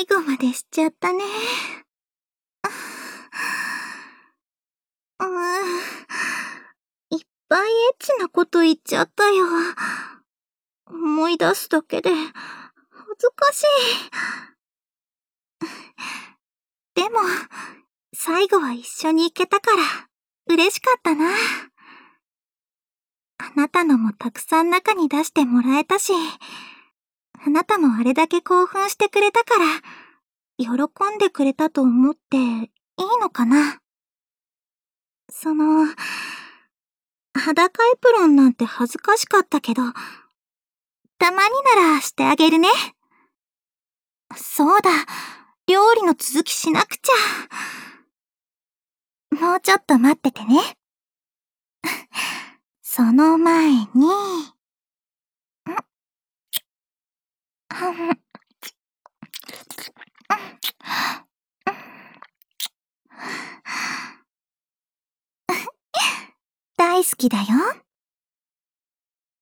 後までしちゃったね。いっぱいエッチなこと言っちゃったよ。思い出すだけで恥ずかしい。でも、最後は一緒に行けたから嬉しかったな。あなたのもたくさん中に出してもらえたし、あなたもあれだけ興奮してくれたから、喜んでくれたと思っていいのかな。裸エプロンなんて恥ずかしかったけど、たまにならしてあげるね。そうだ、料理の続きしなくちゃ。もうちょっと待っててね。その前に、大好きだよ。